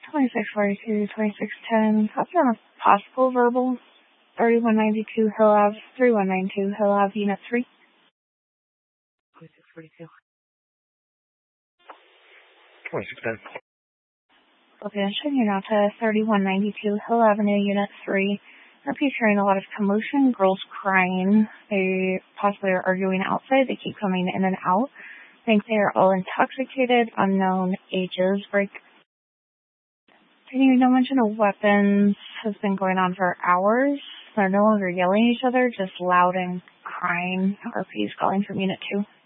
2642, 2610. That's on a possible verbal. 3192 Hill Ave, 3192 Hill Ave, Unit 3. 2642. 2610. Attention, you're now to 3192 Hill Avenue, Unit 3. Repeat, hearing a lot of commotion, girls crying. They possibly are arguing outside. They keep coming in and out. Think they are all intoxicated, unknown ages. Break. No mention of weapons has been going on for hours. They're no longer yelling at each other, just loud and crying. RP is calling from Unit 2.